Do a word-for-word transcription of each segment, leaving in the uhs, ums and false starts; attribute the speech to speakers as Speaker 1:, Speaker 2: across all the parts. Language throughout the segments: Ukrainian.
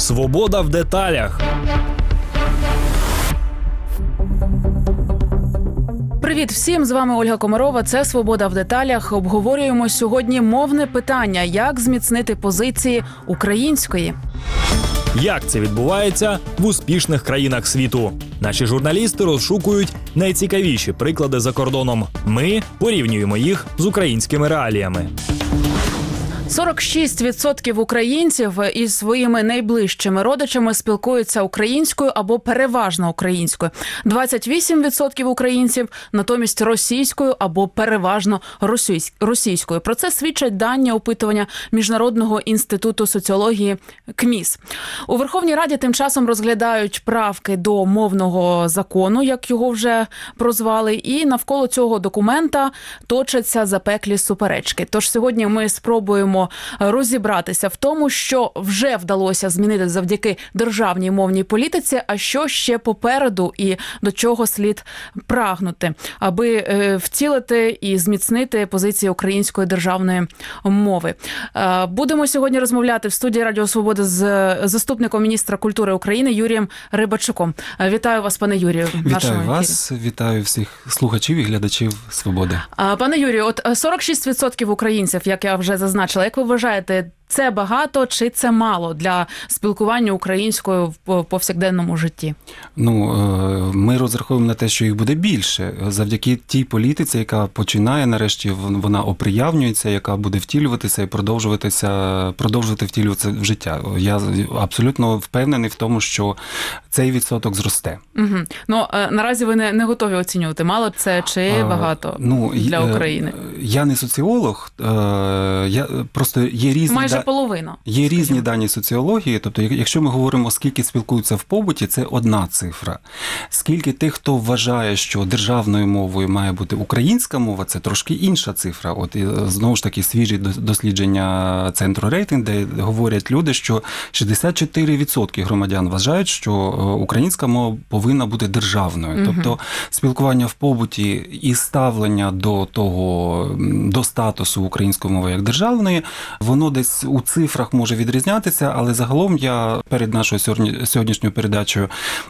Speaker 1: Свобода в деталях.
Speaker 2: Привіт всім, з вами Ольга Комарова, це «Свобода в деталях». Обговорюємо сьогодні мовне питання, як зміцнити позиції української.
Speaker 1: Як це відбувається в успішних країнах світу? Наші журналісти розшукують найцікавіші приклади за кордоном. Ми порівнюємо їх з українськими реаліями.
Speaker 2: сорок шість відсотків українців із своїми найближчими родичами спілкуються українською або переважно українською. двадцять вісім відсотків українців натомість російською або переважно російською. Про це свідчать дані опитування Міжнародного інституту соціології КМІС. У Верховній Раді тим часом розглядають правки до мовного закону, як його вже прозвали, і навколо цього документа точаться запеклі суперечки. Тож сьогодні ми спробуємо розібратися в тому, що вже вдалося змінити завдяки державній мовній політиці, а що ще попереду і до чого слід прагнути, аби втілити і зміцнити позиції української державної мови. Будемо сьогодні розмовляти в студії Радіо Свобода з заступником міністра культури України Юрієм Рибачуком. Вітаю вас, пане Юрію.
Speaker 3: Вітаю вас, вітаю всіх слухачів і глядачів «Свободи».
Speaker 2: Пане Юрію, от сорок шість відсотків українців, як я вже зазначила, як ви вважаєте, це багато чи це мало для спілкування українською в повсякденному житті?
Speaker 3: Ну, ми розраховуємо на те, що їх буде більше. Завдяки тій політиці, яка починає, нарешті, вона оприявнюється, яка буде втілюватися і продовжуватися, продовжувати втілюватися в життя. Я абсолютно впевнений в тому, що цей відсоток зросте.
Speaker 2: Угу. Ну, наразі ви не, не готові оцінювати, мало це чи багато а, ну, для України?
Speaker 3: Я не соціолог, я просто є різні...
Speaker 2: Майже половина.
Speaker 3: Є різні дані соціології, тобто якщо ми говоримо, скільки спілкуються в побуті, це одна цифра. Скільки тих, хто вважає, що державною мовою має бути українська мова, це трошки інша цифра. От і, знову ж таки свіжі дослідження центру рейтинг, де говорять люди, що шістдесят чотири відсотки громадян вважають, що українська мова повинна бути державною. Угу. Тобто спілкування в побуті і ставлення до того, до статусу української мови як державної, воно десь у цифрах може відрізнятися, але загалом я перед нашою сьогоднішньою передачею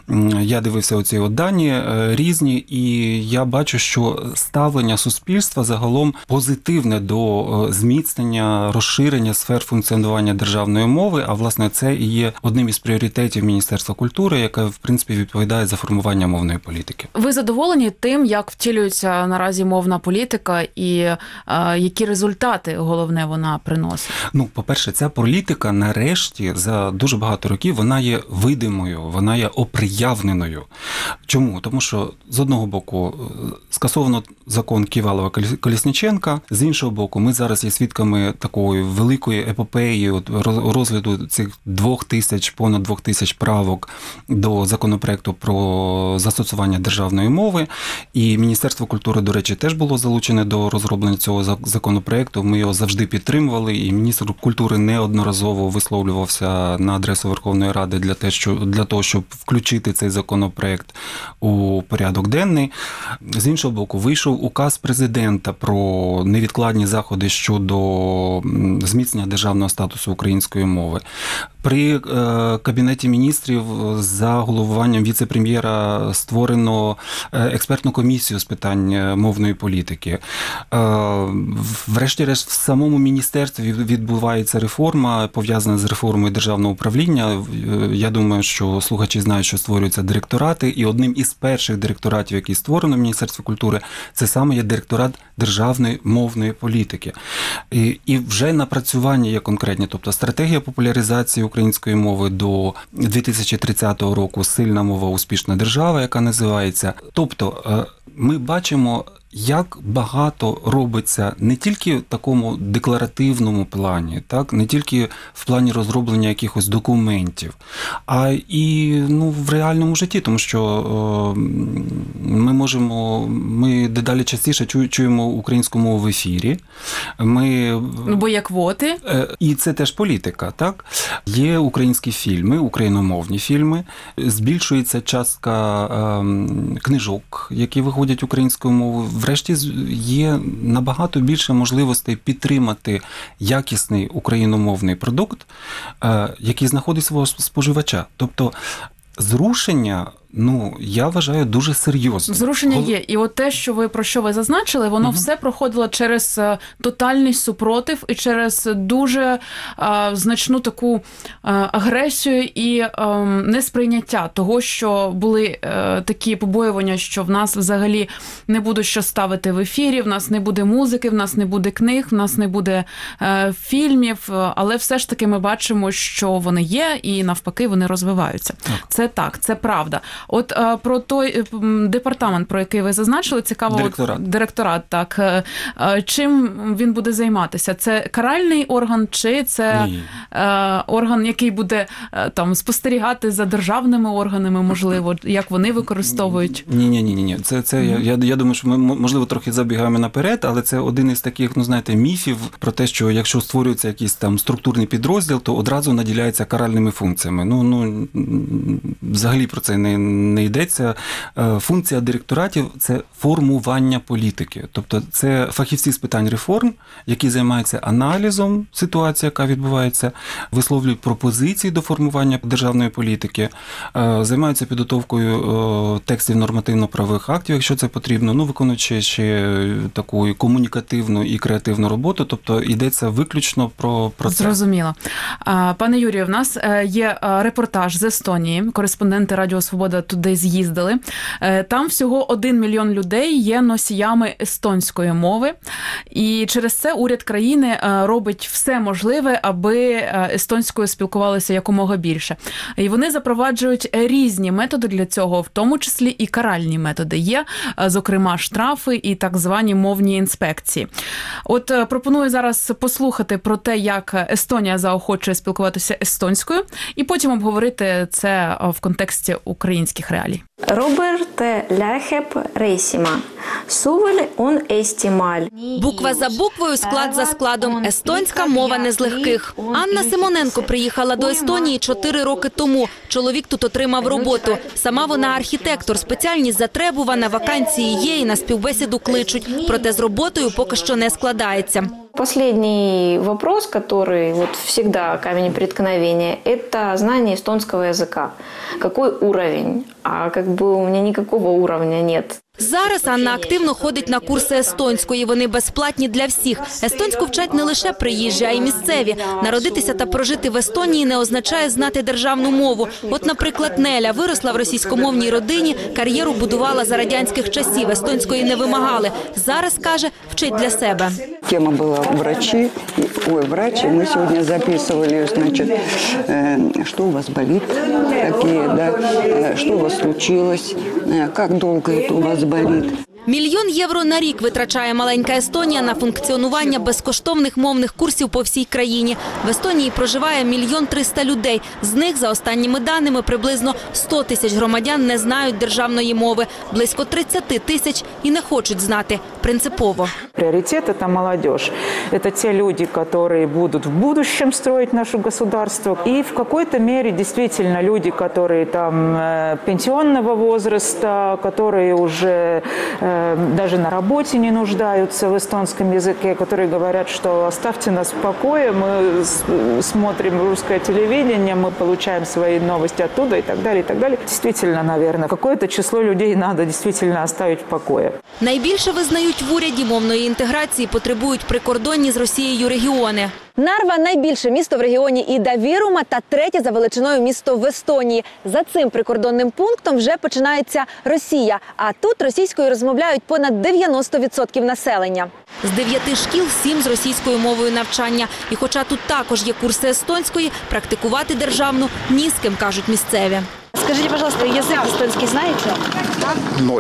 Speaker 3: я дивився оці от дані різні, і я бачу, що ставлення суспільства загалом позитивне до зміцнення, розширення сфер функціонування державної мови, а власне це і є одним із пріоритетів Міністерства культури, яке в принципі відповідає за формування мовної політики.
Speaker 2: Ви задоволені тим, як втілюється наразі мовна політика і а, які результати, головне, вона приносить?
Speaker 3: Ну, по-перше, ця політика нарешті за дуже багато років вона є видимою, вона є оприявненою. Чому? Тому що з одного боку скасовано закон Ківалова-Колесніченка, з іншого боку ми зараз є свідками такої великої епопеї от, розгляду цих двох тисяч, понад двох тисяч правок до законопроекту про застосування державної мови. І Міністерство культури, до речі, теж було залучене до розроблення цього законопроекту. Ми його завжди підтримували, і міністр культури неодноразово висловлювався на адресу Верховної Ради для, те, що, для того, щоб включити цей законопроект у порядок денний. З іншого боку, вийшов указ президента про невідкладні заходи щодо зміцнення державного статусу української мови. При Кабінеті міністрів за головуванням віце-прем'єра створено експертну комісію з питань мовної політики. Врешті-решт, в самому міністерстві відбувається реформа, пов'язана з реформою державного управління. Я думаю, що слухачі знають, що створюються директорати, і одним із перших директоратів, який створено в Міністерстві культури, це саме є директорат державної мовної політики. І, і вже напрацювання є конкретні, тобто стратегія популяризації української мови до дві тисячі тридцятого року «Сильна мова, успішна держава», яка називається. Тобто ми бачимо, як багато робиться не тільки в такому декларативному плані, так, не тільки в плані розроблення якихось документів, а і ну, в реальному житті, тому що о, ми можемо, ми дедалі частіше чуємо українську мову в ефірі. Ми,
Speaker 2: бо є квоти.
Speaker 3: І це теж політика, так? Є українські фільми, україномовні фільми, збільшується частка е, книжок, які виходять українською мовою. врешті є набагато більше можливостей підтримати якісний україномовний продукт, який знаходить свого споживача. Тобто зрушення, ну, я вважаю, дуже серйозно.
Speaker 2: Зрушення є. І от те, що ви, про що ви зазначили, воно угу. все проходило через тотальний супротив і через дуже а, значну таку а, агресію і а, несприйняття того, що були а, такі побоювання, що в нас взагалі не буде що ставити в ефірі, в нас не буде музики, в нас не буде книг, в нас не буде а, фільмів, але все ж таки ми бачимо, що вони є і навпаки вони розвиваються. Так. Це так, це правда. От а, про той департамент, про який ви зазначили, цікаво.
Speaker 3: Директорат.
Speaker 2: От, директорат, так. А, чим він буде займатися? Це каральний орган чи це а, орган, який буде а, там спостерігати за державними органами, можливо, як вони використовують?
Speaker 3: Ні, ні, ні, ні. Це це mm-hmm. я, я думаю, що ми можливо трохи забігаємо наперед, але це один із таких, ну знаєте, міфів про те, що якщо створюється якийсь там структурний підрозділ, то одразу наділяється каральними функціями. Ну, ну взагалі про це не, не йдеться. Функція директоратів – це формування політики. Тобто це фахівці з питань реформ, які займаються аналізом ситуації, яка відбувається, висловлюють пропозиції до формування державної політики, займаються підготовкою текстів нормативно-правових актів, якщо це потрібно, ну, виконуючи ще таку і комунікативну і креативну роботу, тобто йдеться виключно про, про це.
Speaker 2: Зрозуміло. Пане Юрію, в нас є репортаж з Естонії, кореспонденти Радіо Свобода туди з'їздили. Там всього один мільйон людей є носіями естонської мови, і через це уряд країни робить все можливе, аби естонською спілкувалися якомога більше. І вони запроваджують різні методи для цього, в тому числі і каральні методи. Є, зокрема, штрафи і так звані мовні інспекції. От пропоную зараз послухати про те, як Естонія заохочує спілкуватися естонською, і потім обговорити це в контексті українських реалій.
Speaker 4: Роберт Ляхеп Рейсіма. Сувель он естімаль.
Speaker 5: Буква за буквою, склад за складом. Естонська мова не з легких. Анна Симоненко приїхала до Естонії чотири роки тому. Чоловік тут отримав роботу. Сама вона архітектор. Спеціальність затребувана, вакансії є і на співбесіду кличуть. Проте з роботою поки що не складається.
Speaker 4: Последний вопрос, который вот всегда камень преткновения, это знание эстонского языка. Какой уровень? А как бы у меня никакого уровня нет.
Speaker 5: Зараз Анна активно ходить на курси естонської. Вони безплатні для всіх. Естонську вчать не лише приїжджі, а й місцеві. Народитися та прожити в Естонії не означає знати державну мову. От, наприклад, Неля виросла в російськомовній родині, кар'єру будувала за радянських часів, естонської не вимагали. Зараз, каже, вчить для себе.
Speaker 6: Тема була врачі. Ой, врачі. Ми сьогодні записували, значить, що у вас болить, такі, да, що у вас случилось, як довго це у вас болить.
Speaker 5: Мільйон євро на рік витрачає маленька Естонія на функціонування безкоштовних мовних курсів по всій країні. В Естонії проживає мільйон триста людей. З них, за останніми даними, приблизно сто тисяч громадян не знають державної мови. Близько тридцять тисяч і не хочуть знати. Принципово.
Speaker 7: Приоритет – это молодежь. Это те люди, которые будут в будущем строить наше государство. И в какой-то мере действительно люди, которые там пенсионного возраста, которые уже даже на работе не нуждаются в эстонском языке, которые говорят, что оставьте нас в покое, мы смотрим русское телевидение, мы получаем свои новости оттуда и так далее, и так далее. Действительно, наверное, какое-то число людей надо действительно оставить в покое.
Speaker 5: Найбільше визнають в уряді мовної інтеграції потребують прикордонні з Росією регіони.
Speaker 8: Нарва – найбільше місто в регіоні Іда Вірума та третє за величиною місто в Естонії. За цим прикордонним пунктом вже починається Росія, а тут російською розмовляють понад дев'яносто відсотків населення.
Speaker 5: З дев'яти шкіл сім з російською мовою навчання. І хоча тут також є курси естонської, практикувати державну ні з ким, кажуть місцеві.
Speaker 8: Скажіть, будь ласка, язик естонський знаєте?
Speaker 9: Ноль.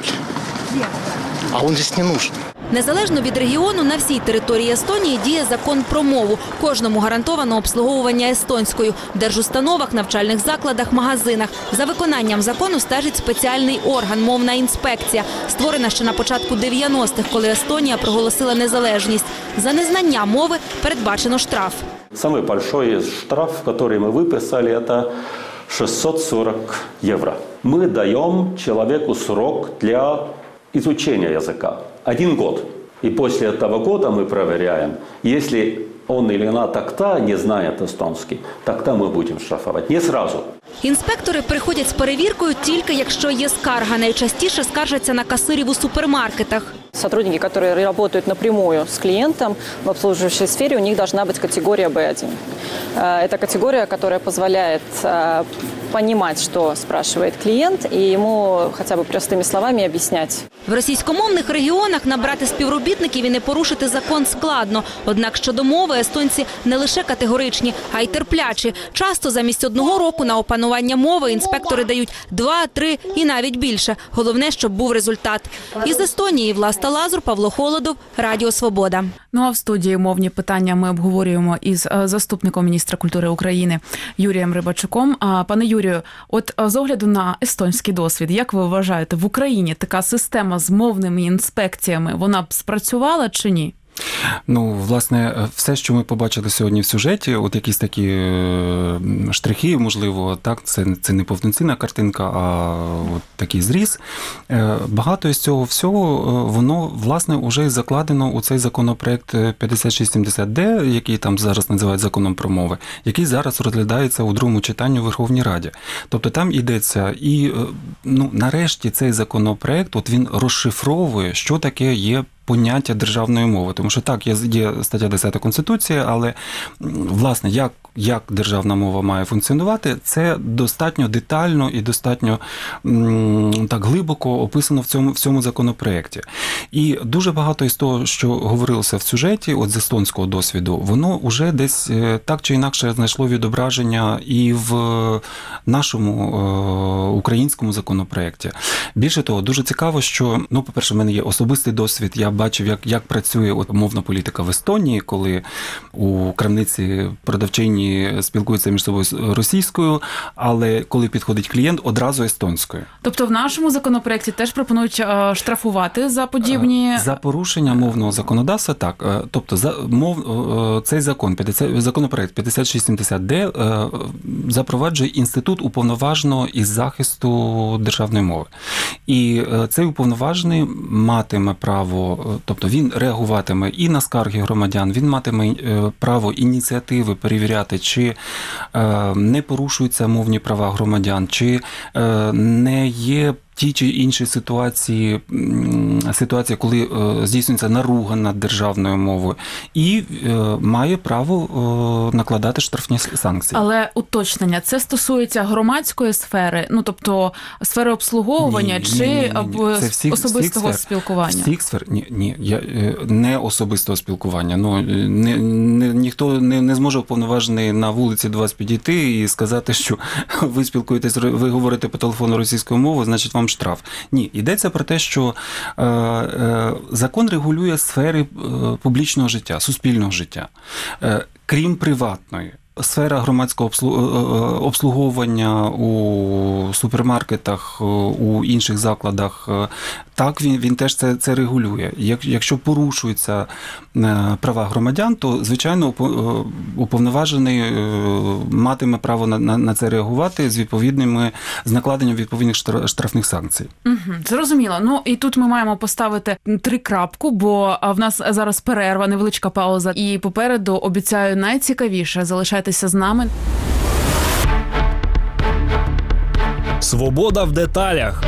Speaker 9: А він тут не нужен.
Speaker 5: Незалежно від регіону, на всій території Естонії діє закон про мову. Кожному гарантовано обслуговування естонською. В держустановах, навчальних закладах, магазинах. За виконанням закону стежить спеціальний орган – мовна інспекція. Створена ще на початку дев'яностих, коли Естонія проголосила незалежність. За незнання мови передбачено штраф.
Speaker 10: Самый большой штраф, который мы выписали, это шестьсот сорок евро. Мы даем человеку срок для изучения языка. один год. И после этого года мы проверяем, если он или она так-то не знает эстонский, так-то мы будем штрафовать. Не сразу.
Speaker 5: Інспектори приходять з перевіркою тільки якщо є скарга. Найчастіше скаржаться на касирів у супермаркетах.
Speaker 11: Сотрудники, которые работают напрямую с клиентом в обслуживающей сфере, у них должна быть категория бэ один. Это категория, которая позволяет понимать, что спрашивает клиент, и ему хотя бы простыми словами объяснять.
Speaker 5: В російськомовних регіонах набрати співробітників і не порушити закон складно. Однак щодо мови естонці не лише категоричні, а й терплячі. Часто замість одного року на опанування мови інспектори дають два, три і навіть більше. Головне, щоб був результат. Із Естонії Власта Лазур, Павло Холодов, Радіо Свобода.
Speaker 2: Ну а в студії мовні питання ми обговорюємо із заступником міністра культури України Юрієм Рибачуком. Пане Юрію, от з огляду на естонський досвід, як ви вважаєте, в Україні така система з мовними інспекціями, вона б спрацювала чи ні?
Speaker 3: Ну, власне, все, що ми побачили сьогодні в сюжеті, от якісь такі штрихи, можливо, так, це, це не повноцінна картинка, а от такий зріз. Багато із цього всього, воно, власне, вже закладено у цей законопроект п'ятдесят шість сімдесят де, який там зараз називають законом про мови, який зараз розглядається у другому читанні у Верховній Раді. Тобто там йдеться і, ну, нарешті цей законопроект, от він розшифровує, що таке є поняття державної мови. Тому що так, є, є стаття десята Конституції, але, власне, як, як державна мова має функціонувати, це достатньо детально і достатньо м, так глибоко описано в цьому, в цьому законопроекті. І дуже багато із того, що говорилося в сюжеті, от з естонського досвіду, воно вже десь так чи інакше знайшло відображення і в нашому е, українському законопроекті. Більше того, дуже цікаво, що, ну, по-перше, в мене є особистий досвід, я бачив, як, як працює от мовна політика в Естонії, коли у крамниці продавчині спілкуються між собою російською, але коли підходить клієнт, одразу естонською.
Speaker 2: Тобто в нашому законопроекті теж пропонують штрафувати за подібні...
Speaker 3: За порушення мовного законодавства, так. Тобто за мов, цей закон, законопроект п'ятдесят шість сімдесят де запроваджує інститут уповноваженого із захисту державної мови. І цей уповноважений матиме право, тобто він реагуватиме і на скарги громадян, він матиме право ініціативи перевіряти, чи не порушуються мовні права громадян, чи не є ті чи інші ситуації, ситуація, коли здійснюється наруга над державною мовою, і має право накладати штрафні санкції.
Speaker 2: Але уточнення, це стосується громадської сфери, ну, тобто сфери обслуговування, ні, чи ні, ні, ні. Це всіх,
Speaker 3: всіх
Speaker 2: особистого
Speaker 3: сфер,
Speaker 2: спілкування?
Speaker 3: Всіх сфер? Ні, ні, я, не особистого спілкування. Ну, не, не, ніхто не, не зможе уповноважений на вулиці до вас підійти і сказати, що ви спілкуєтесь, ви говорите по телефону російською мовою, значить вам штраф. Ні, йдеться про те, що е, е, закон регулює сфери е, публічного життя, суспільного життя, е, крім приватної. Сфера громадського обслуговування у супермаркетах, у інших закладах, так, він, він теж це, це регулює. Якщо порушуються права громадян, то, звичайно, уповноважений матиме право на, на, на це реагувати з відповідними, з накладенням відповідних штрафних санкцій.
Speaker 2: Угу, зрозуміло. Ну, і тут ми маємо поставити три крапку, бо в нас зараз перерва, невеличка пауза, і попереду, обіцяю, найцікавіше. Залишайтеся з нами.
Speaker 1: Свобода в деталях.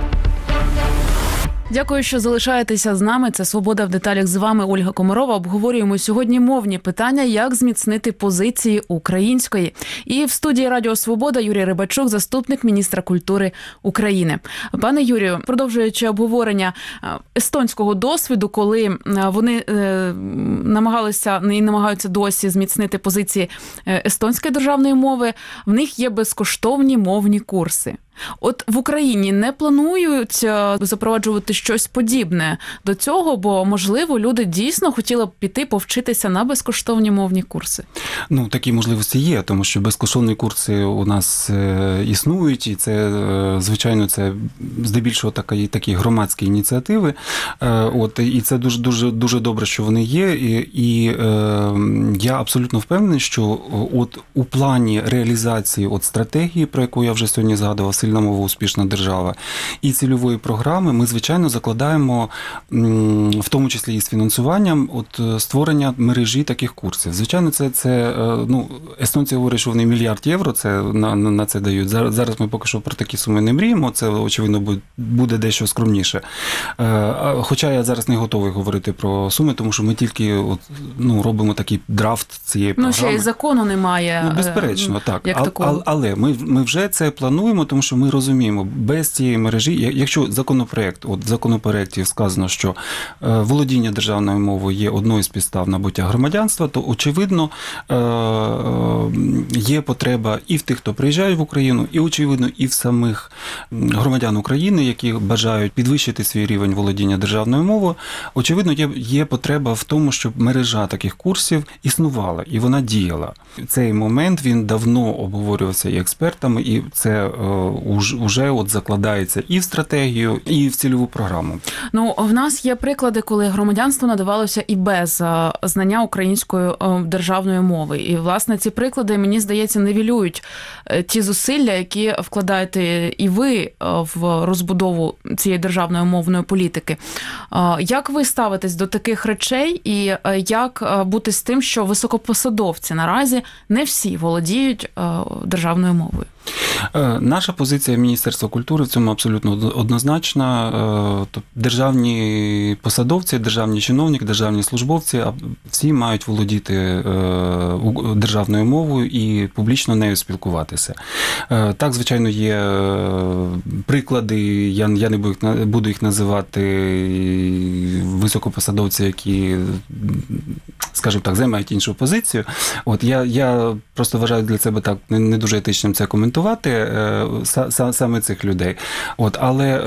Speaker 2: Дякую, що залишаєтеся з нами. Це «Свобода в деталях». З вами Ольга Комарова. Обговорюємо сьогодні мовні питання, як зміцнити позиції української. І в студії Радіо Свобода Юрій Рибачук, заступник міністра культури України. Пане Юрію, продовжуючи обговорення естонського досвіду, коли вони намагалися і намагаються досі зміцнити позиції естонської державної мови, в них є безкоштовні мовні курси. От в Україні не планують запроваджувати щось подібне до цього, бо, можливо, люди дійсно хотіли б піти повчитися на безкоштовні мовні курси?
Speaker 3: Ну, такі можливості є, тому що безкоштовні курси у нас існують, і це, звичайно, це здебільшого такі, такі громадські ініціативи. От, і це дуже, дуже, дуже добре, що вони є, і, і е, я абсолютно впевнений, що от у плані реалізації от стратегії, про яку я вже сьогодні згадував, сильна мова, успішна держава, і цільової програми ми, звичайно, закладаємо, в тому числі і з фінансуванням, от створення мережі таких курсів. Звичайно, це, це ну, естонці говорять, що вони мільярд євро це, на, на це дають. Зараз, зараз ми поки що про такі суми не мріємо, це, очевидно, буде, буде дещо скромніше. Хоча я зараз не готовий говорити про суми, тому що ми тільки от, ну, робимо такий драфт цієї програми.
Speaker 2: Ну, ще й закону немає.
Speaker 3: Ну, безперечно, так.
Speaker 2: Як
Speaker 3: а, а, але ми, ми вже це плануємо, тому що ми розуміємо, без цієї мережі, якщо законопроект, от в законопроекті сказано, що володіння державною мовою є одною з підстав набуття громадянства, то, очевидно, є потреба і в тих, хто приїжджає в Україну, і, очевидно, і в самих громадян України, які бажають підвищити свій рівень володіння державною мовою. Очевидно, є, є потреба в тому, щоб мережа таких курсів існувала, і вона діяла. Цей момент, він давно обговорювався і експертами, і це вже от закладається і в стратегію, і в цільову програму.
Speaker 2: Ну, в нас є приклади, коли громадянство надавалося і без знання української державної мови. І, власне, ці приклади, мені здається, нівелюють ті зусилля, які вкладаєте і ви в розбудову цієї державної мовної політики. Як ви ставитесь до таких речей і як бути з тим, що високопосадовці наразі не всі володіють державною мовою?
Speaker 3: Наша позиція Міністерства культури в цьому абсолютно однозначна. Державні посадовці, державні чиновники, державні службовці всі мають володіти державною мовою і публічно нею спілкуватися. Так, звичайно, є приклади, я, я не буду їх називати, високопосадовці, які, скажімо так, займають іншу позицію. От я, я просто вважаю для себе так не дуже етичним це коментувати, саме цих людей. От, але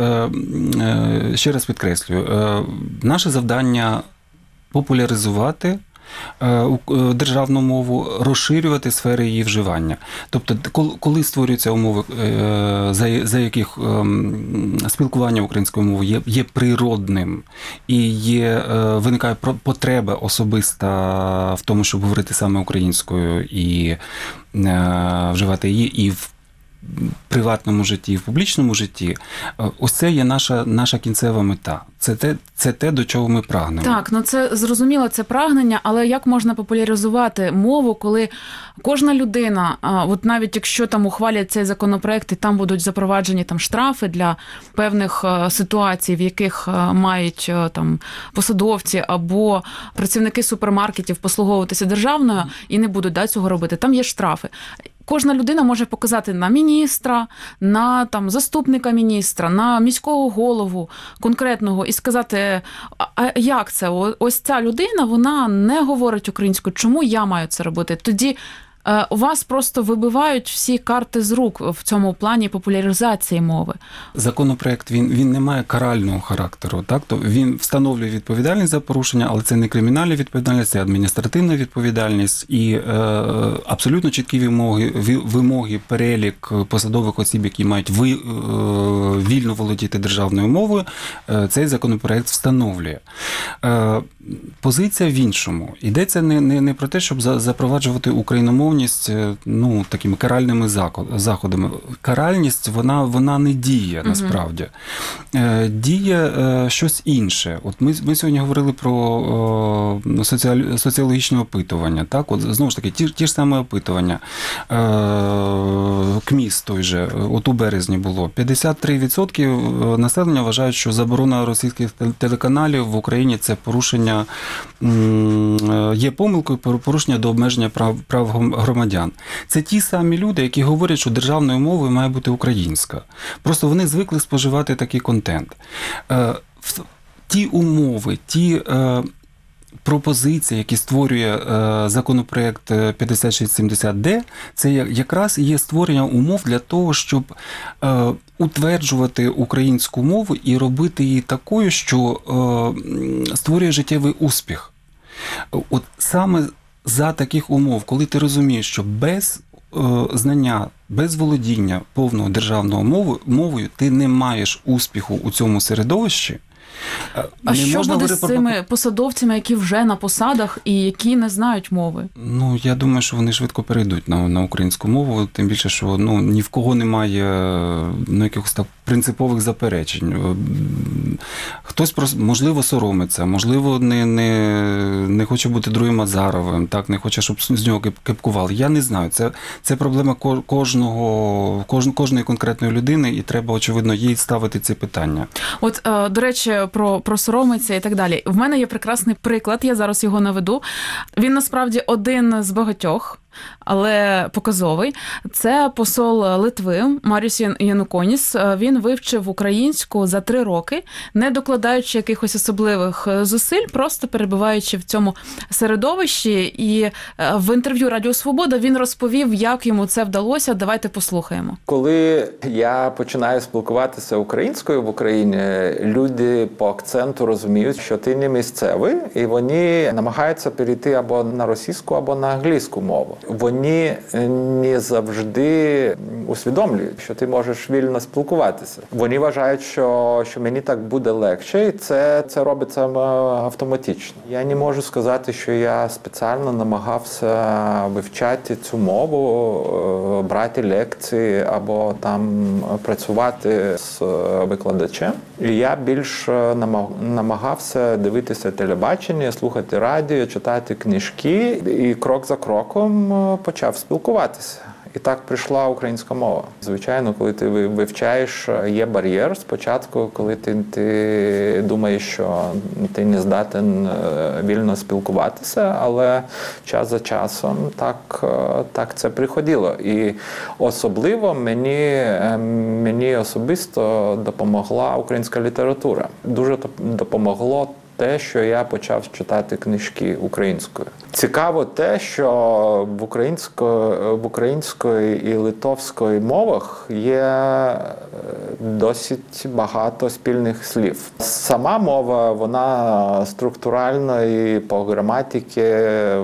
Speaker 3: ще раз підкреслюю, наше завдання популяризувати державну мову, розширювати сфери її вживання. Тобто, коли створюються умови, за яких спілкування українською мовою є, є природним і є, виникає потреба особиста в тому, щоб говорити саме українською і вживати її і в приватному житті, і в публічному житті, ось це є наша, наша кінцева мета. Це те, це те, до чого ми прагнемо.
Speaker 2: Так, ну це зрозуміло, це прагнення, але як можна популяризувати мову, коли кожна людина, от навіть якщо там ухвалять цей законопроект і там будуть запроваджені там штрафи для певних ситуацій, в яких мають там посадовці або працівники супермаркетів послуговуватися державною і не будуть да, цього робити, там є штрафи. Кожна людина може показати на міністра, на там заступника міністра, на міського голову конкретного і сказати, а як це? Ось ця людина, вона не говорить українською, чому я маю це робити? Тоді у вас просто вибивають всі карти з рук в цьому плані популяризації мови.
Speaker 3: Законопроект, він, він не має карального характеру, так? То він встановлює відповідальність за порушення, але це не кримінальна відповідальність, це адміністративна відповідальність і е, абсолютно чіткі вимоги, вимоги, перелік посадових осіб, які мають ви, е, вільно володіти державною мовою, е, цей законопроект встановлює. Е, позиція в іншому. Йдеться не, не, не про те, щоб запроваджувати україномовність ну, такими каральними заходами. Каральність, вона, вона не діє, насправді. Угу. Діє щось інше. От ми, ми сьогодні говорили про соціалі, соціологічне опитування. Так? От, знову ж таки, ті, ті ж самі опитування. КМІС той же, от у березні було. п'ятдесят три відсотки населення вважають, що заборона російських телеканалів в Україні – це порушення, є помилкою, порушення до обмеження прав, прав громадян. Це ті самі люди, які говорять, що державною мовою має бути українська. Просто вони звикли споживати такий контент. Ті умови, ті пропозиції, які створює законопроект п'ятдесят шість сімдесят де, це якраз є створення умов для того, щоб утверджувати українську мову і робити її такою, що створює життєвий успіх. От саме за таких умов, коли ти розумієш, що без е, знання, без володіння повного державного мови, мовою ти не маєш успіху у цьому середовищі,
Speaker 2: А
Speaker 3: Не
Speaker 2: що
Speaker 3: можна
Speaker 2: буде з
Speaker 3: говорити
Speaker 2: цими
Speaker 3: про...
Speaker 2: посадовцями, які вже на посадах і які не знають мови?
Speaker 3: Ну, я думаю, що вони швидко перейдуть на, на українську мову, тим більше, що ну, ні в кого немає ну, якихось так принципових заперечень. Хтось, просто, можливо, соромиться, можливо, не, не, не хоче бути другим Азаровим, так, не хоче, щоб з нього кепкували. Я не знаю. Це, це проблема кожного, кож, кожної конкретної людини, і треба, очевидно, їй ставити ці питання.
Speaker 2: От, до речі, про, про соромиться і так далі. В мене є прекрасний приклад, я зараз його наведу. Він, насправді, один з багатьох, але показовий. Це посол Литви Маріус Януконіс. Він вивчив українську за три роки, не докладаючи якихось особливих зусиль, просто перебуваючи в цьому середовищі. І в інтерв'ю Радіо Свобода він розповів, як йому це вдалося. Давайте послухаємо.
Speaker 12: Коли я починаю спілкуватися українською в Україні, люди по акценту розуміють, що ти не місцевий, і вони намагаються перейти або на російську, або на англійську мову. Вони не завжди усвідомлюють, що ти можеш вільно спілкуватися. Вони вважають, що, що мені так буде легше, і це, це робиться автоматично. Я не можу сказати, що я спеціально намагався вивчати цю мову, брати лекції або там працювати з викладачем. І я більш намагався дивитися телебачення, слухати радіо, читати книжки і крок за кроком почав спілкуватися. І так прийшла українська мова. Звичайно, коли ти вивчаєш, є бар'єр спочатку, коли ти, ти думаєш, що ти не здатен вільно спілкуватися, але час за часом так, так це приходило. І особливо мені, мені особисто допомогла українська література. Дуже допомогло те, що я почав читати книжки українською. Цікаво те, що в української, в української і литовської мовах є досить багато спільних слів. Сама мова, вона структурально і по граматиці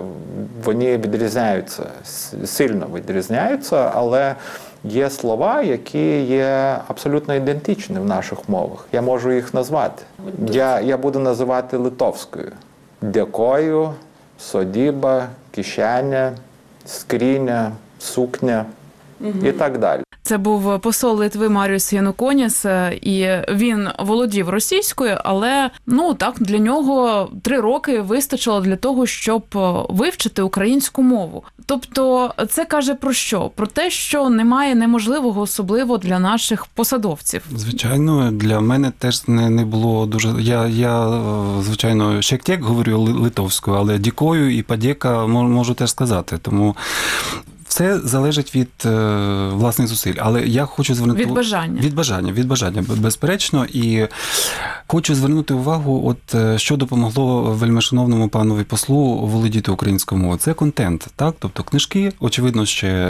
Speaker 12: вони відрізняються, сильно відрізняються, але є слова, які є абсолютно ідентичні в наших мовах. Я можу їх назвати. Я, я буду називати литовською. Дякую, содіба, кишеня, скриня, сукня угу. і так далі.
Speaker 2: Це був посол Литви Маріус Януконіс, і він володів російською, але, ну, так, для нього три роки вистачило для того, щоб вивчити українську мову. Тобто це каже про що? Про те, що немає неможливого, особливо для наших посадовців.
Speaker 3: Звичайно, для мене теж не, не було дуже... Я, я звичайно, щек-тек говорю литовською, але дякую і подяка можу теж сказати, тому... Все залежить від власних зусиль, але я хочу звернути...
Speaker 2: Від бажання.
Speaker 3: Від бажання, від бажання, безперечно. І хочу звернути увагу, от що допомогло вельмишановному панові послу володіти українською мовою. Це контент, так? Тобто книжки, очевидно, ще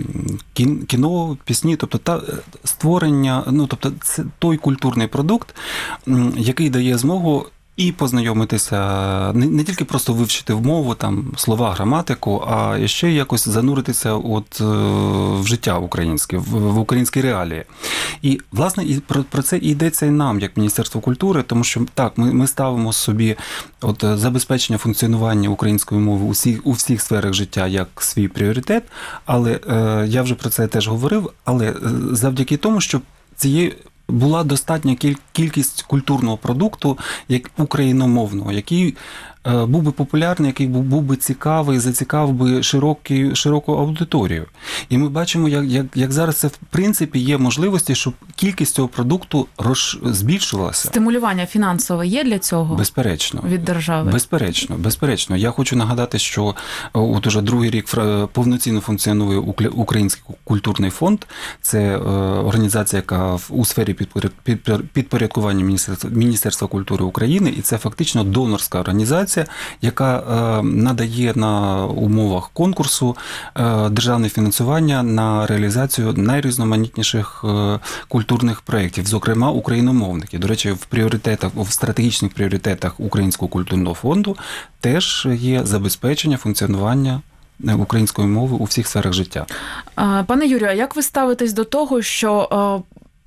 Speaker 3: кіно, пісні, тобто та створення, ну, тобто це той культурний продукт, який дає змогу і познайомитися, не, не тільки просто вивчити мову, там, слова, граматику, а ще якось зануритися от, в життя українське, в, в українські реалії. І, власне, і про, про це і йдеться і нам, як Міністерство культури, тому що, так, ми, ми ставимо собі от, забезпечення функціонування української мови у всіх, у всіх сферах життя як свій пріоритет, але е, я вже про це теж говорив, але завдяки тому, що цією була достатня кількість культурного продукту, як україномовного, який був би популярний, який був би цікавий, зацікавив би широкий, широку аудиторію. І ми бачимо, як, як, як зараз це в принципі є можливості, щоб кількість цього продукту роз... збільшувалася.
Speaker 2: Стимулювання фінансове є для цього?
Speaker 3: Безперечно.
Speaker 2: Від держави?
Speaker 3: Безперечно, безперечно. Я хочу нагадати, що от уже другий рік повноцінно функціонує Український культурний фонд. Це організація, яка у сфері підпорядкування Міністерства, Міністерства культури України, і це фактично донорська організація, яка надає на умовах конкурсу державне фінансування на реалізацію найрізноманітніших культурних проєктів, зокрема україномовних. І, до речі, в пріоритетах, в стратегічних пріоритетах Українського культурного фонду теж є забезпечення функціонування української мови у всіх сферах життя.
Speaker 2: Пане Юрію, а як ви ставитесь до того, що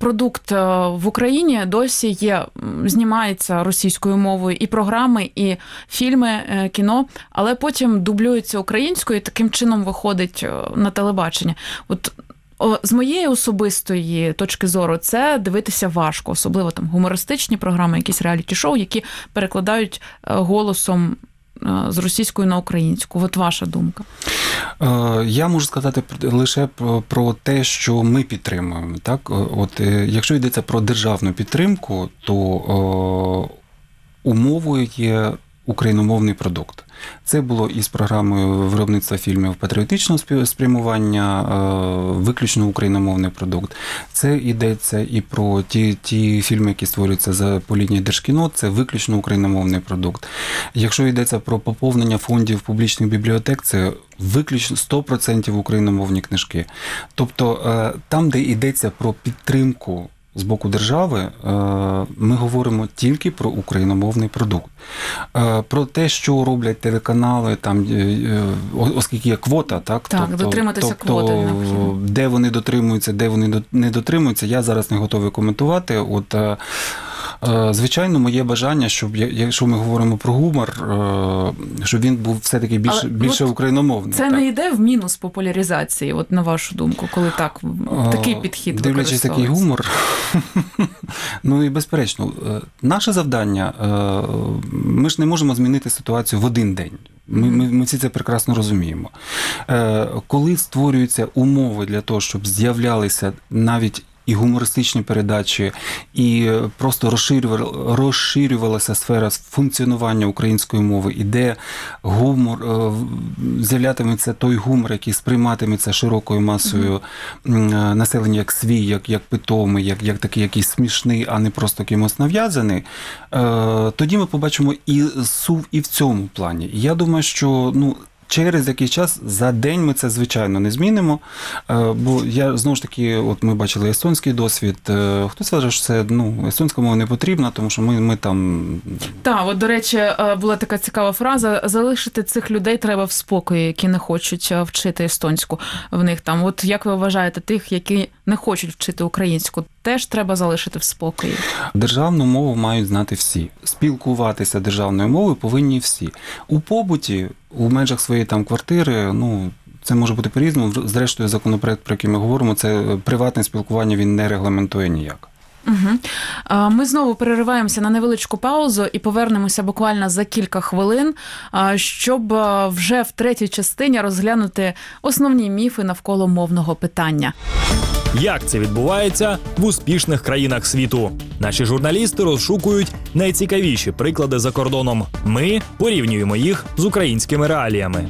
Speaker 2: продукт в Україні досі є, знімається російською мовою і програми, і фільми, кіно, але потім дублюється українською і таким чином виходить на телебачення. От з моєї особистої точки зору це дивитися важко, особливо там гумористичні програми, якісь реаліті-шоу, які перекладають голосом з російської на українську. От ваша думка.
Speaker 3: Я можу сказати лише про те, що ми підтримуємо. Так? От, якщо йдеться про державну підтримку, то умовою є україномовний продукт. Це було і з програмою виробництва фільмів патріотичного спрямування, виключно україномовний продукт. Це йдеться і про ті, ті фільми, які створюються за по лінії Держкіно, це виключно україномовний продукт. Якщо йдеться про поповнення фондів публічних бібліотек, це виключно сто відсотків україномовні книжки. Тобто там, де йдеться про підтримку з боку держави, ми говоримо тільки про україномовний продукт. Про те, що роблять телеканали, там, оскільки є квота, так?
Speaker 2: Так,
Speaker 3: тобто,
Speaker 2: дотриматися
Speaker 3: тобто,
Speaker 2: квоти необхідно.
Speaker 3: Де вони дотримуються, де вони не дотримуються, я зараз не готовий коментувати. От, звичайно, моє бажання, щоб, якщо ми говоримо про гумор, щоб він був все-таки більше, більше україномовний.
Speaker 2: Це
Speaker 3: так.
Speaker 2: не йде в мінус популяризації, от на вашу думку, коли так, такий підхід
Speaker 3: дивлячись такий гумор, ну і безперечно, наше завдання, ми ж не можемо змінити ситуацію в один день. Ми, ми, ми всі це прекрасно розуміємо. Коли створюються умови для того, щоб з'являлися навіть і гумористичні передачі, і просто розширювала, розширювалася сфера функціонування української мови, і де гумор, з'являтиметься той гумор, який сприйматиметься широкою масою mm-hmm. населення як свій, як, як питомий, як, як такий якийсь смішний, а не просто кимось нав'язаний, тоді ми побачимо і сув і в цьому плані. І я думаю, що ну, через якийсь час, за день ми це, звичайно, не змінимо, бо я, знову ж таки, от ми бачили естонський досвід, хтось вважає, що це, ну, естонська мова не потрібна, тому що ми, ми там...
Speaker 2: Так, от, до речі, була така цікава фраза, залишити цих людей треба в спокої, які не хочуть вчити естонську в них там. От як ви вважаєте, тих, які не хочуть вчити українську, теж треба залишити в спокої?
Speaker 3: Державну мову мають знати всі. Спілкуватися державною мовою повинні всі. У побуті, у межах своєї там квартири, ну, це може бути по-різному. Зрештою, законопроект, про який ми говоримо, це приватне спілкування, він не регламентує ніяк.
Speaker 2: Угу. Ми знову перериваємося на невеличку паузу і повернемося буквально за кілька хвилин, щоб вже в третій частині розглянути основні міфи навколо мовного питання.
Speaker 1: Як це відбувається в успішних країнах світу? Наші журналісти розшукують найцікавіші приклади за кордоном. Ми порівнюємо їх з українськими реаліями.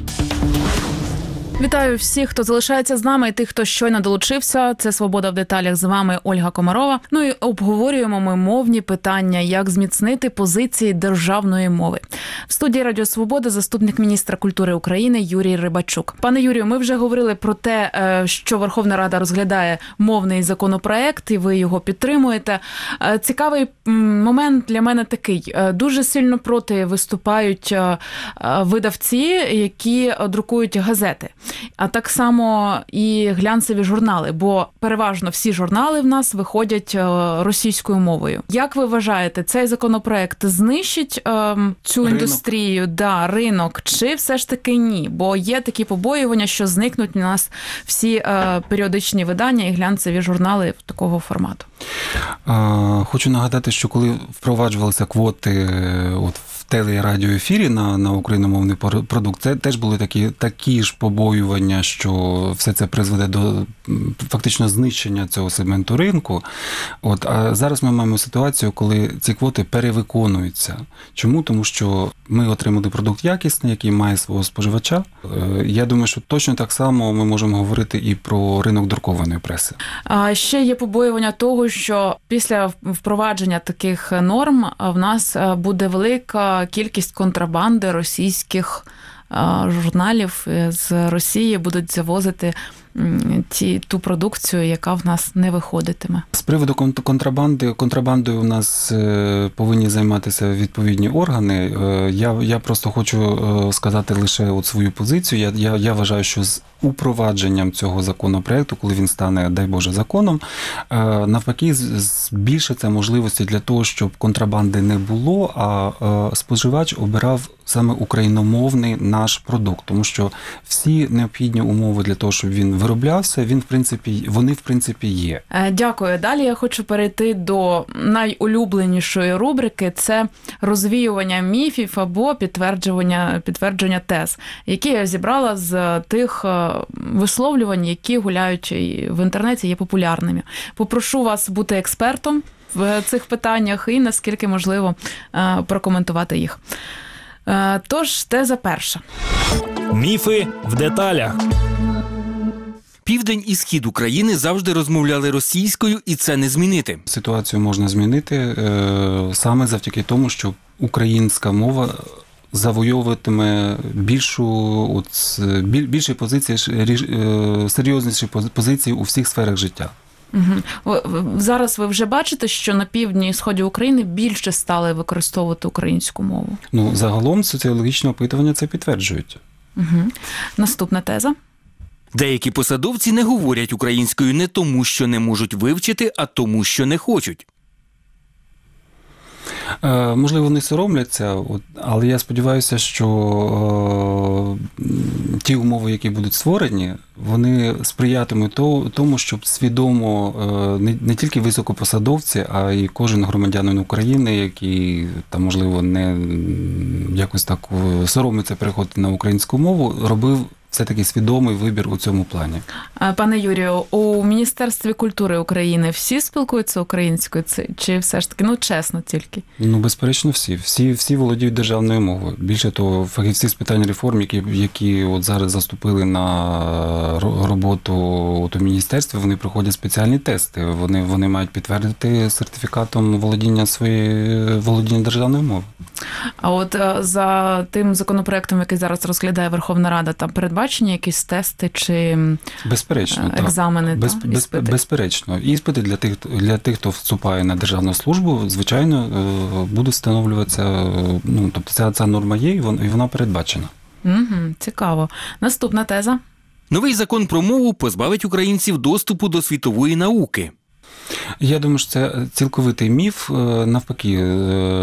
Speaker 2: Вітаю всіх, хто залишається з нами, і тих, хто щойно долучився. Це «Свобода в деталях», з вами Ольга Комарова. Ну і обговорюємо ми мовні питання, як зміцнити позиції державної мови. В студії Радіо Свобода заступник міністра культури України Юрій Рибачук. Пане Юрію, ми вже говорили про те, що Верховна Рада розглядає мовний законопроект, і ви його підтримуєте. Цікавий момент для мене такий. Дуже сильно проти виступають видавці, які друкують газети. А так само і глянцеві журнали, бо переважно всі журнали в нас виходять російською мовою. Як ви вважаєте, цей законопроект знищить е, цю ринок. індустрію, да, ринок, чи все ж таки ні? Бо є такі побоювання, що зникнуть у нас всі е, періодичні видання і глянцеві журнали такого формату.
Speaker 3: Хочу нагадати, що коли впроваджувалися квоти от в теле- і радіоефірі на, на україномовний продукт, це теж були такі, такі ж побоювання, що все це призведе до фактично знищення цього сегменту ринку. От, а зараз ми маємо ситуацію, коли ці квоти перевиконуються. Чому? Тому що ми отримали продукт якісний, який має свого споживача. Я думаю, що точно так само ми можемо говорити і про ринок друкованої преси.
Speaker 2: А ще є побоювання того, що після впровадження таких норм в нас буде велика кількість контрабанди російських журналів з Росії, будуть завозити ті, ту продукцію, яка в нас не виходитиме.
Speaker 3: З приводу контрабанди, контрабандою у нас повинні займатися відповідні органи. Я, я просто хочу сказати лише от свою позицію. Я, я, я вважаю, що з упровадженням цього законопроекту, коли він стане, дай Боже, законом, навпаки, збільшиться можливості для того, щоб контрабанди не було, а споживач обирав саме україномовний наш продукт, тому що всі необхідні умови для того, щоб він вироблявся, він в принципі, вони в принципі є.
Speaker 2: Дякую. Далі я хочу перейти до найулюбленішої рубрики – це розвіювання міфів або підтвердження, підтвердження тез, які я зібрала з тих висловлювань, які гуляють в інтернеті, є популярними. Попрошу вас бути експертом в цих питаннях і, наскільки можливо, прокоментувати їх. Тож, теза перша.
Speaker 1: Міфи в деталях.
Speaker 13: Південь і схід України завжди розмовляли російською, і це не змінити.
Speaker 3: Ситуацію можна змінити саме завдяки тому, що українська мова завойовуватиме більшу, от, більші позиції, серйозніші позиції у всіх сферах життя.
Speaker 2: Угу. Зараз ви вже бачите, що на півдні і сході України більше стали використовувати українську мову?
Speaker 3: Ну, загалом соціологічні опитування це підтверджують.
Speaker 2: Угу. Наступна теза.
Speaker 13: Деякі посадовці не говорять українською не тому, що не можуть вивчити, а тому, що не хочуть.
Speaker 3: Е, можливо, вони соромляться, от, але я сподіваюся, що е, ті умови, які будуть створені, вони сприятимуть то, тому, щоб свідомо е, не, не тільки високопосадовці, а й кожен громадянин України, який там, можливо, не якось так соромиться переходити на українську мову, робив все-таки свідомий вибір у цьому плані.
Speaker 2: Пане Юрію, у Міністерстві культури України всі спілкуються українською? Чи все ж таки, ну чесно тільки?
Speaker 3: Ну, безперечно, всі. Всі, всі володіють державною мовою. Більше того, фахівці з питань реформ, які, які от зараз заступили на роботу от у міністерстві, вони проходять спеціальні тести. Вони, вони мають підтвердити сертифікатом володіння своєї володіння державною мовою.
Speaker 2: А от за тим законопроектом, який зараз розглядає Верховна Рада, там передбачені якісь тести чи
Speaker 3: безперечно,
Speaker 2: екзамени?
Speaker 3: Без,
Speaker 2: та,
Speaker 3: без,
Speaker 2: іспити?
Speaker 3: Безперечно. Іспити для тих, для тих, хто вступає на державну службу, звичайно, будуть встановлюватися, ну, тобто ця, ця норма є, і вона, і вона передбачена.
Speaker 2: Угу, цікаво. Наступна теза.
Speaker 13: Новий закон про мову позбавить українців доступу до світової науки.
Speaker 3: Я думаю, що це цілковитий міф. Навпаки,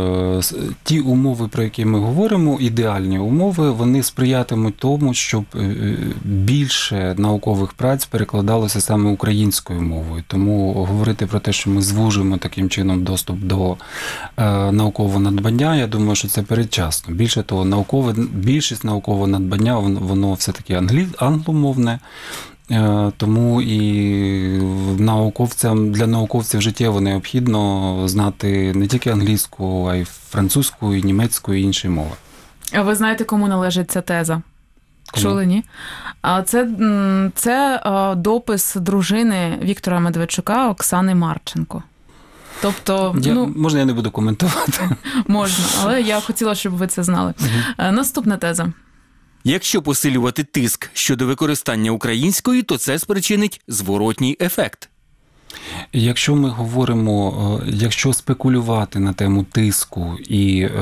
Speaker 3: ті умови, про які ми говоримо, ідеальні умови, вони сприятимуть тому, щоб більше наукових праць перекладалося саме українською мовою. Тому говорити про те, що ми звужуємо таким чином доступ до наукового надбання, я думаю, що це передчасно. Більше того, наукове, більшість наукового надбання, воно все-таки англі, англомовне. Тому і науковцям, для науковців життєво необхідно знати не тільки англійську, а й французьку, і німецьку, і інші мови.
Speaker 2: А ви знаєте, кому належить ця теза?
Speaker 3: Кому?
Speaker 2: Чули, ні? А це, це допис дружини Віктора Медведчука Оксани Марченко. Тобто,
Speaker 3: я,
Speaker 2: ну,
Speaker 3: можна я не буду коментувати?
Speaker 2: Можна, але я хотіла, щоб ви це знали. Угу. Наступна теза.
Speaker 13: Якщо посилювати тиск щодо використання української, то це спричинить зворотній ефект.
Speaker 3: Якщо ми говоримо, якщо спекулювати на тему тиску і е,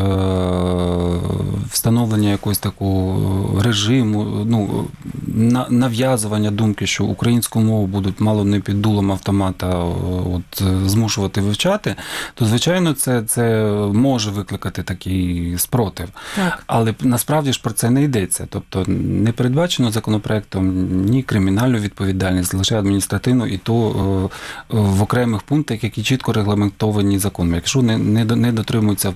Speaker 3: встановлення якогось такого режиму, ну, нав'язування думки, що українську мову будуть мало не під дулом автомата от, змушувати вивчати, то, звичайно, це, це може викликати такий спротив. Так. Але насправді ж про це не йдеться. Тобто не передбачено законопроектом ні кримінальну відповідальність, лише адміністративну, і то е, в окремих пунктах, які чітко регламентовані законом. Якщо не, не, не дотримується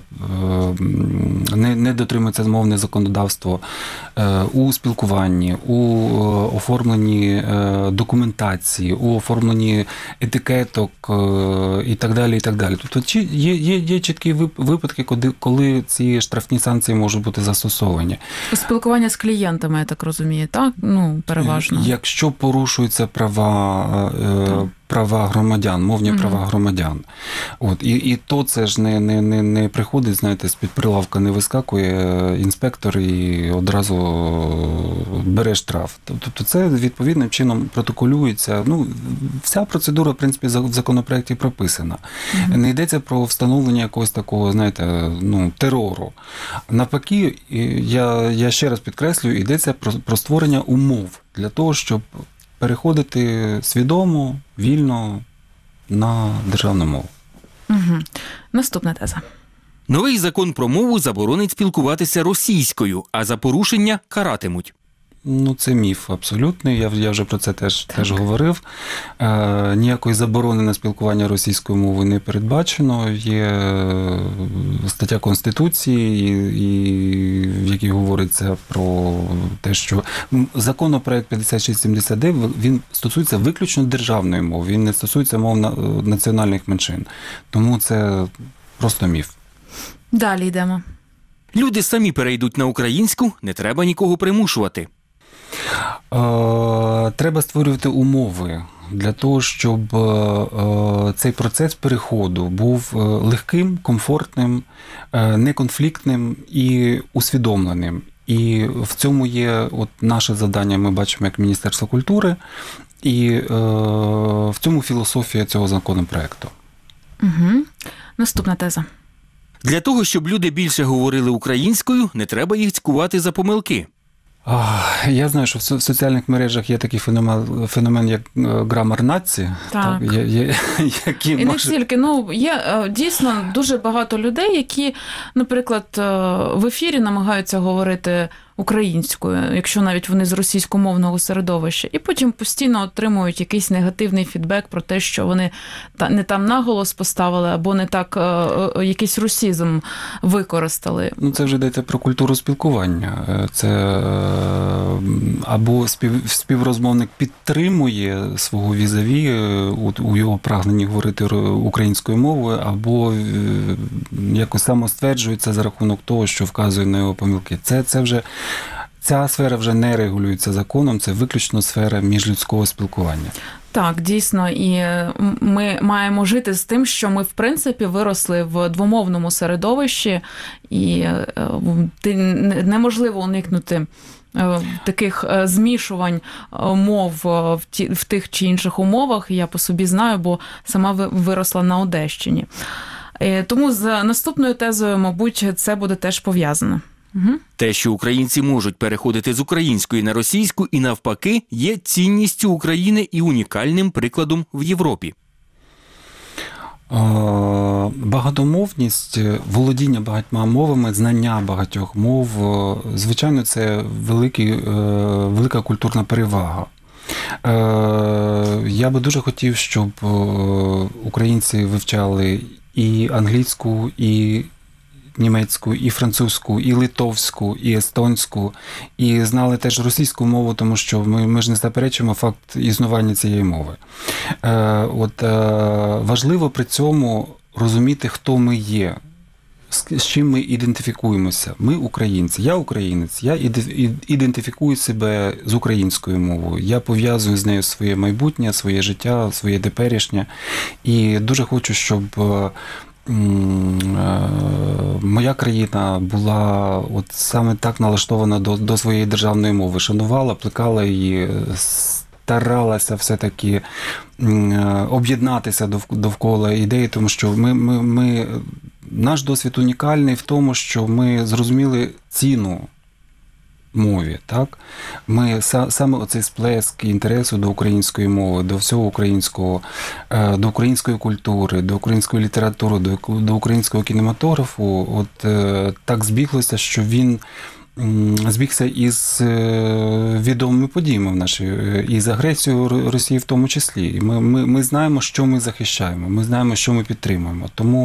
Speaker 3: не, не дотримується мовне законодавство у спілкуванні, у оформленні документації, у оформленні етикеток і так далі, і так далі. Тобто є, є, є чіткі випадки, коли, коли ці штрафні санкції можуть бути застосовані.
Speaker 2: Спілкування з клієнтами, я так розумію, так? Ну, переважно.
Speaker 3: Якщо порушуються права, права громадян, мовні mm-hmm. права громадян. От, і, і то це ж не, не, не, не приходить, знаєте, з-під прилавка не вискакує інспектор і одразу бере штраф. Тобто це відповідним чином протоколюється. Ну, вся процедура, в принципі, в законопроекті прописана. Mm-hmm. Не йдеться про встановлення якогось такого, знаєте, ну, терору. Навпаки, я, я ще раз підкреслюю, йдеться про, про створення умов для того, щоб переходити свідомо, вільно на державну мову.
Speaker 2: Угу. Наступна теза.
Speaker 13: Новий закон про мову заборонить спілкуватися російською, а за порушення каратимуть.
Speaker 3: Ну, це міф абсолютний, я, я вже про це теж, теж говорив. Е, ніякої заборони на спілкування російською мовою не передбачено. Є стаття Конституції, і, і, в якій говориться про те, що законопроект п'ятдесят шість сімдесят дев'ять, він стосується виключно державної мови, він не стосується мов національних меншин. Тому це просто міф.
Speaker 2: Далі йдемо.
Speaker 13: Люди самі перейдуть на українську, не треба нікого примушувати.
Speaker 3: Треба створювати умови для того, щоб цей процес переходу був легким, комфортним, неконфліктним і усвідомленим. І в цьому є от наше завдання, ми бачимо, як Міністерство культури, і в цьому філософія цього законопроекту.
Speaker 2: Угу. Наступна теза.
Speaker 13: Для того, щоб люди більше говорили українською, не треба їх цькувати за помилки.
Speaker 3: Я знаю, що в соціальних мережах є такий феномен, феномен як грамар нації.
Speaker 2: Так.
Speaker 3: Так, є, є, які
Speaker 2: і
Speaker 3: може...
Speaker 2: не тільки. Ну, є дійсно дуже багато людей, які, наприклад, в ефірі намагаються говорити українською, якщо навіть вони з російськомовного середовища, і потім постійно отримують якийсь негативний фідбек про те, що вони не там наголос поставили, або не так якийсь русізм використали.
Speaker 3: Ну, це вже йдеться про культуру спілкування. Це або спів, співрозмовник підтримує свого візаві у, у його прагненні говорити українською мовою, або якось самостверджується за рахунок того, що вказує на його помилки. Це, це вже Ця сфера вже не регулюється законом, це виключно сфера міжлюдського спілкування.
Speaker 2: Так, дійсно, і ми маємо жити з тим, що ми, в принципі, виросли в двомовному середовищі, і неможливо уникнути таких змішувань мов в, ті, в тих чи інших умовах. Я по собі знаю, бо сама виросла на Одещині. Тому з наступною тезою, мабуть, це буде теж пов'язано. Угу.
Speaker 13: Те, що українці можуть переходити з української на російську і навпаки, є цінністю України і унікальним прикладом в Європі.
Speaker 3: Багатомовність, володіння багатьма мовами, знання багатьох мов, звичайно, це великий, велика культурна перевага. Я би дуже хотів, щоб українці вивчали і англійську, і німецьку, і французьку, і литовську, і естонську, і знали теж російську мову, тому що ми, ми ж не заперечуємо факт існування цієї мови. Е, от, е, важливо при цьому розуміти, хто ми є, з, з чим ми ідентифікуємося. Ми українці, я українець, я ідентифікую себе з українською мовою, я пов'язую з нею своє майбутнє, своє життя, своє теперішнє, і дуже хочу, щоб моя країна була от саме так налаштована до, до своєї державної мови, шанувала, плекала її, старалася все-таки об'єднатися довкола ідеї, тому що ми, ми, ми, наш досвід унікальний в тому, що ми зрозуміли ціну мові, так? Ми саме оцей сплеск інтересу до української мови, до всього українського, до української культури, до української літератури, до, до українського кінематографу, от так збіглося, що він збігся із відомими подіями в нашій, і з агресією Росії в тому числі. Ми, ми, ми знаємо, що ми захищаємо, ми знаємо, що ми підтримуємо. Тому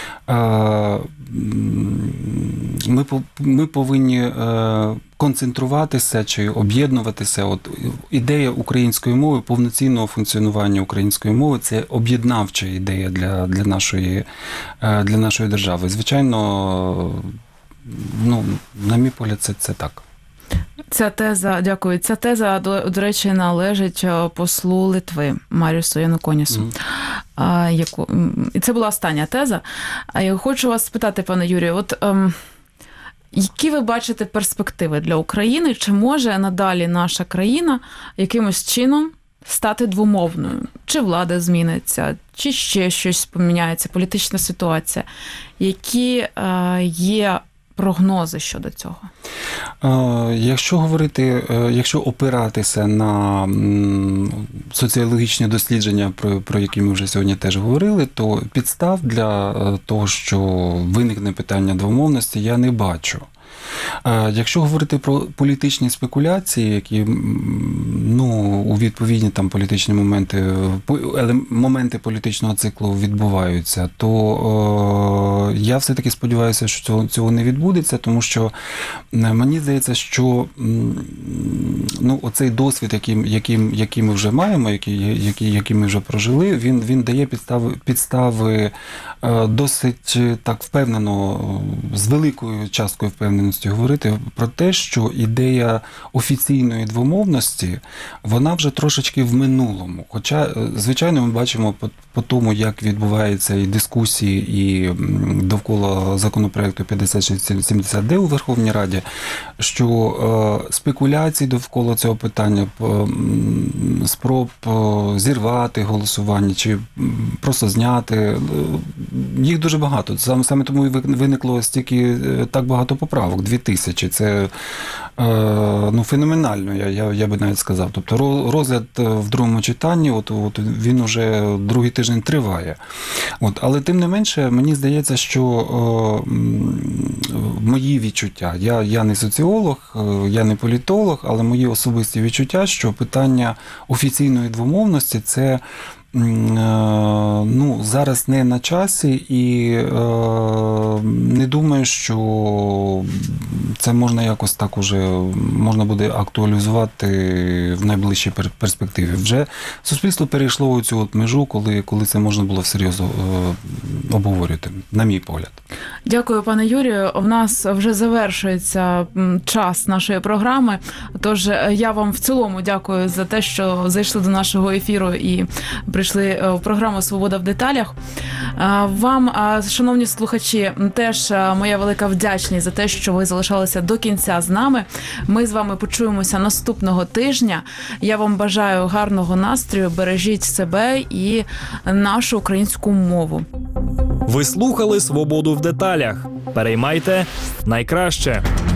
Speaker 3: ми, ми повинні концентруватися чи об'єднуватися. От ідея української мови, повноцінного функціонування української мови – це об'єднавча ідея для, для, нашої, для нашої держави. Звичайно, ну, на мій погляд, це, це так.
Speaker 2: Ця теза, дякую. Ця теза, до, до речі, належить послу Литви Марісу Януконісу. Mm. А, яку, і це була остання теза. А я хочу вас спитати, пане Юрію, от ем, які ви бачите перспективи для України? Чи може надалі наша країна якимось чином стати двомовною? Чи влада зміниться, чи ще щось поміняється, політична ситуація? Які е, є прогнози щодо цього?
Speaker 3: Якщо говорити, якщо опиратися на соціологічні дослідження, про, про які ми вже сьогодні теж говорили, то підстав для того, що виникне питання двомовності, я не бачу. Якщо говорити про політичні спекуляції, які ну, у відповідні там політичні моменти, моменти політичного циклу відбуваються, то е, я все-таки сподіваюся, що цього, цього не відбудеться, тому що мені здається, що ну, оцей досвід, який, який, який ми вже маємо, який, який, який ми вже прожили, він, він дає підстави, підстави е, досить так впевнено, з великою часткою впевненості говорити про те, що ідея офіційної двомовності, вона вже трошечки в минулому. Хоча, звичайно, ми бачимо по, по тому, як відбуваються і дискусії і довкола законопроекту п'ятдесят шість сімдесят де у Верховній Раді, що е, спекуляції довкола цього питання, е, спроб е, зірвати голосування чи просто зняти, е, їх дуже багато. Саме, саме тому і виникло стільки так багато поправок. Дві тисячі. Це е, ну, феноменально, я, я, я би навіть сказав. Тобто розгляд в другому читанні, от, от він уже другий тиждень триває. От, але тим не менше, мені здається, що е, мої відчуття, я, я не соціолог, я не політолог, але мої особисті відчуття, що питання офіційної двомовності – це ну, зараз не на часі, і е, не думаю, що це можна якось так уже, можна буде актуалізувати в найближчій перспективі. Вже суспільство перейшло у цю от межу, коли, коли це можна було всерйоз е, обговорювати, на мій погляд.
Speaker 2: Дякую, пане Юрію. У нас вже завершується час нашої програми, тож я вам в цілому дякую за те, що зайшли до нашого ефіру і прийшли в програму «Свобода в деталях». Вам, шановні слухачі, теж моя велика вдячність за те, що ви залишалися до кінця з нами. Ми з вами почуємося наступного тижня. Я вам бажаю гарного настрою, бережіть себе і нашу українську мову.
Speaker 1: Ви слухали «Свободу в деталях». Переймайте найкраще.